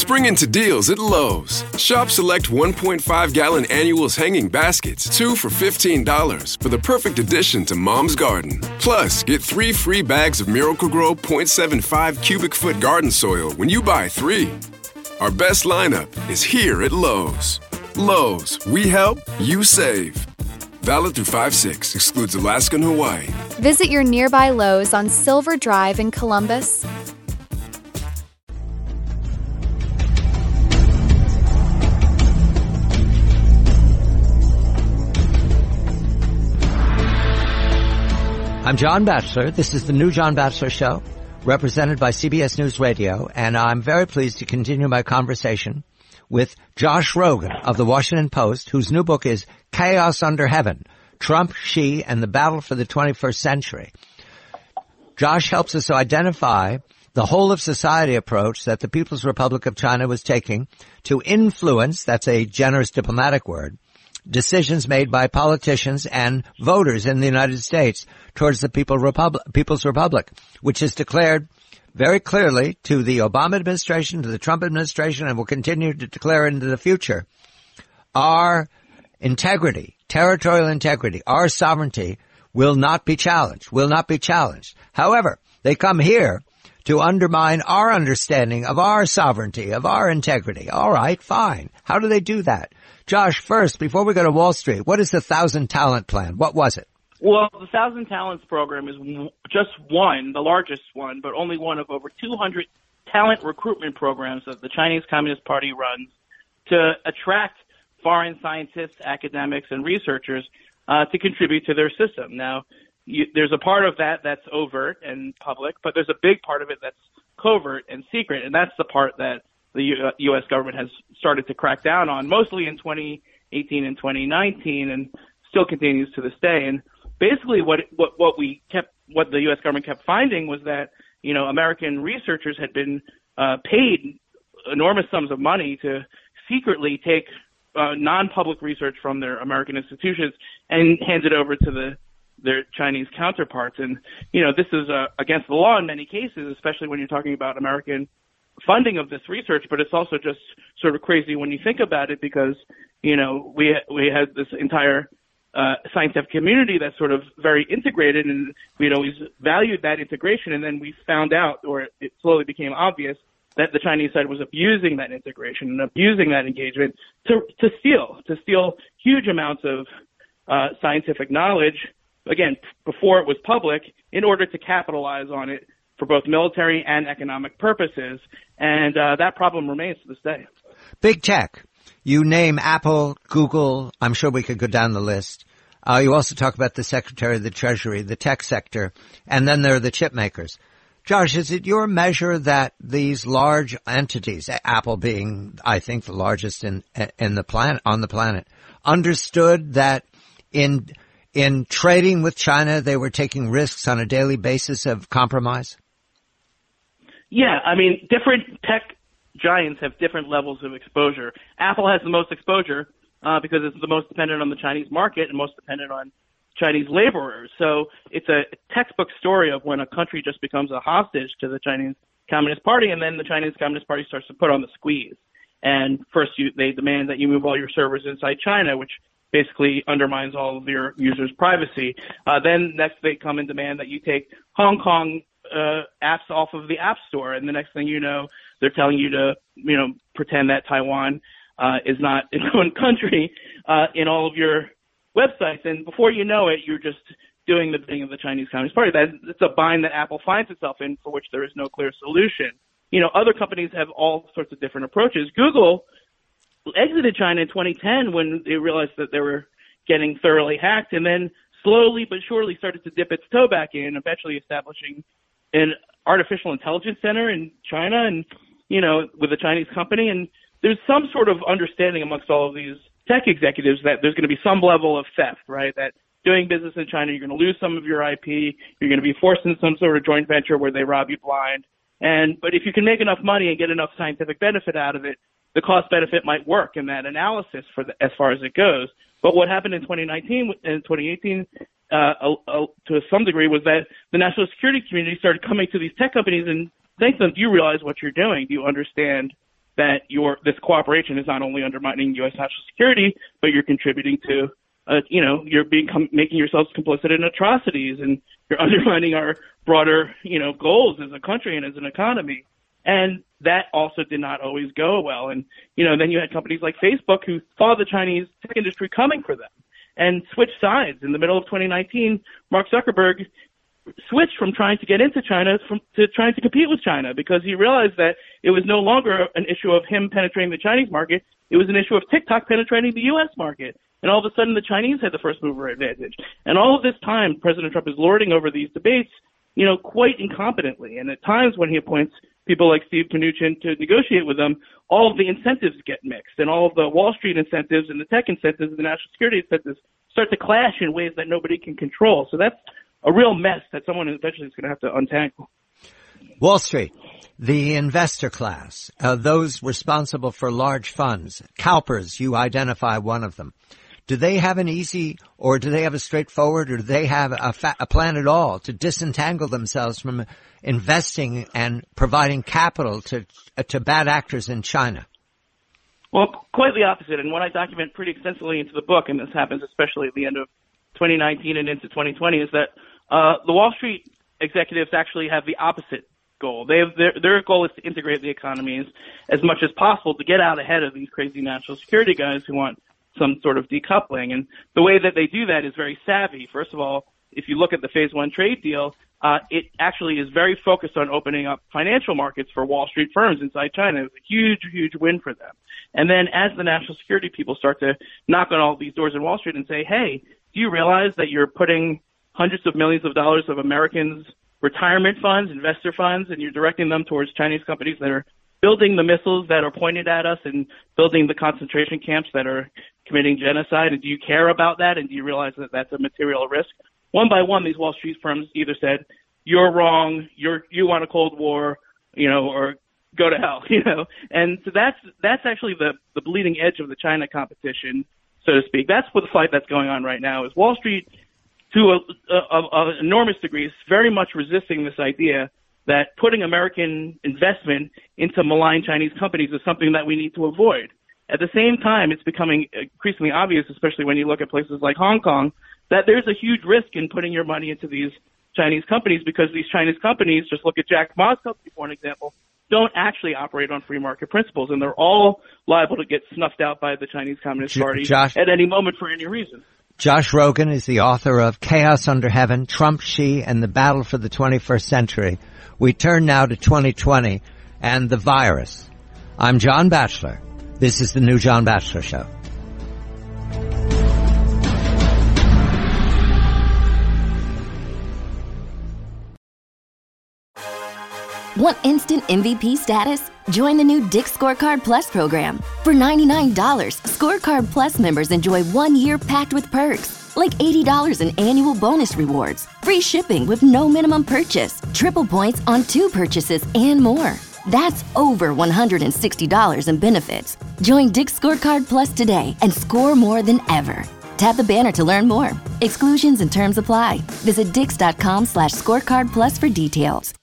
Spring into deals at Lowe's. Shop select 1.5-gallon annuals hanging baskets, 2 for $15 for the perfect addition to Mom's garden. Plus, get 3 free bags of Miracle-Gro 0.75 cubic foot garden soil when you buy 3. Our best lineup is here at Lowe's. Lowe's, we help, you save. Valid through 5/6, excludes Alaska and Hawaii. Visit your nearby Lowe's on Silver Drive in Columbus. I'm John Batchelor. This is the new John Batchelor Show, represented by CBS News Radio, and I'm very pleased to continue my conversation with Josh Rogin of the Washington Post, whose new book is Chaos Under Heaven, Trump, Xi, and the Battle for the 21st Century. Josh helps us to identify the whole of society approach that the People's Republic of China was taking to influence, that's a generous diplomatic word, decisions made by politicians and voters in the United States towards the People's Republic, which is declared very clearly to the Obama administration, to the Trump administration, and will continue to declare into the future, our integrity, territorial integrity, our sovereignty will not be challenged, However, they come here to undermine our understanding of our sovereignty, of our integrity. All right, fine. How do they do that? Josh, first, before we go to Wall Street, what is the 1,000 Talent Plan? What was it? Well, the 1,000 Talents program is just one, the largest one, but only one of over 200 talent recruitment programs that the Chinese Communist Party runs to attract foreign scientists, academics, and researchers to contribute to their system. Now, there's a part of that that's overt and public, but there's a big part of it that's covert and secret, and that's the part that the U.S. government has started to crack down on, mostly in 2018 and 2019, and still continues to this day. And basically, what the U.S. government kept finding was that American researchers had been paid enormous sums of money to secretly take non-public research from their American institutions and hand it over to their Chinese counterparts. And this is against the law in many cases, especially when you're talking about American funding of this research, but it's also just sort of crazy when you think about it because, we had this entire scientific community that's sort of very integrated, and we'd always valued that integration, and then we found out, or it slowly became obvious, that the Chinese side was abusing that integration and abusing that engagement to steal huge amounts of scientific knowledge, again, before it was public, in order to capitalize on it for both military and economic purposes. And that problem remains to this day. Big tech. You name Apple, Google. I'm sure we could go down the list. You also talk about the Secretary of the Treasury, the tech sector, and then there are the chip makers. Josh, is it your measure that these large entities, Apple being, I think, the largest on the planet, understood that in trading with China, they were taking risks on a daily basis of compromise? Yeah, I mean, different tech giants have different levels of exposure. Apple has the most exposure because it's the most dependent on the Chinese market and most dependent on Chinese laborers. So it's a textbook story of when a country just becomes a hostage to the Chinese Communist Party, and then the Chinese Communist Party starts to put on the squeeze. And first they demand that you move all your servers inside China, which basically undermines all of your users' privacy. Then next they come and demand that you take Hong Kong apps off of the App Store, and the next thing you know, they're telling you to, pretend that Taiwan is not its own country in all of your websites, and before you know it, you're just doing the bidding of the Chinese Communist Party. It's a bind that Apple finds itself in, for which there is no clear solution. Other companies have all sorts of different approaches. Google exited China in 2010 when they realized that they were getting thoroughly hacked, and then slowly but surely started to dip its toe back in, eventually establishing an artificial intelligence center in China and, with a Chinese company. And there's some sort of understanding amongst all of these tech executives that there's going to be some level of theft, right? That doing business in China, you're going to lose some of your IP. You're going to be forced into some sort of joint venture where they rob you blind. But if you can make enough money and get enough scientific benefit out of it, the cost benefit might work in that analysis as far as it goes. But what happened in 2019 and 2018, to some degree, was that the national security community started coming to these tech companies and saying to them, do you realize what you're doing? Do you understand that this cooperation is not only undermining U.S. national security, but you're contributing to, you're making yourselves complicit in atrocities, and you're undermining our broader, goals as a country and as an economy. And that also did not always go well. And, then you had companies like Facebook who saw the Chinese tech industry coming for them and switched sides. In the middle of 2019, Mark Zuckerberg switched from trying to get into China to trying to compete with China, because he realized that it was no longer an issue of him penetrating the Chinese market. It was an issue of TikTok penetrating the U.S. market. And all of a sudden, the Chinese had the first mover advantage. And all of this time, President Trump is lording over these debates, quite incompetently. And at times when he appoints people like Steve Mnuchin to negotiate with them, all of the incentives get mixed, and all of the Wall Street incentives and the tech incentives and the national security incentives start to clash in ways that nobody can control. So that's a real mess that someone eventually is going to have to untangle. Wall Street, the investor class, those responsible for large funds, CalPERS, you identify one of them. Do they have an easy, or do they have a straightforward, or do they have a plan at all to disentangle themselves from investing and providing capital to bad actors in China? Well, quite the opposite. And what I document pretty extensively into the book, and this happens especially at the end of 2019 and into 2020, is that the Wall Street executives actually have the opposite goal. Their goal is to integrate the economies as much as possible to get out ahead of these crazy national security guys who want some sort of decoupling. And the way that they do that is very savvy. First of all, if you look at the Phase 1 trade deal, it actually is very focused on opening up financial markets for Wall Street firms inside China. It was a huge, huge win for them. And then as the national security people start to knock on all these doors in Wall Street and say, hey, do you realize that you're putting hundreds of millions of dollars of Americans' retirement funds, investor funds, and you're directing them towards Chinese companies that are building the missiles that are pointed at us and building the concentration camps that are committing genocide? And do you care about that? And do you realize that that's a material risk? One by one, these Wall Street firms either said, you're wrong, you want a Cold War, or go to hell, And so that's actually the bleeding edge of the China competition, so to speak. That's what the fight that's going on right now is. Wall Street, to an enormous degree, is very much resisting this idea that putting American investment into malign Chinese companies is something that we need to avoid. At the same time, it's becoming increasingly obvious, especially when you look at places like Hong Kong, that there's a huge risk in putting your money into these Chinese companies, because these Chinese companies, just look at Jack Ma's company for an example, don't actually operate on free market principles, and they're all liable to get snuffed out by the Chinese Communist Party at any moment for any reason. Josh Rogin is the author of Chaos Under Heaven, Trump, Xi, and the Battle for the 21st Century. We turn now to 2020 and the virus. I'm John Batchelor. This is the new John Batchelor Show. Want instant MVP status? Join the new Dick's Scorecard Plus program. For $99, Scorecard Plus members enjoy 1 year packed with perks, like $80 in annual bonus rewards, free shipping with no minimum purchase, triple points on 2 purchases, and more. That's over $160 in benefits. Join Dick's Scorecard Plus today and score more than ever. Tap the banner to learn more. Exclusions and terms apply. Visit Dix.com/scorecard plus for details.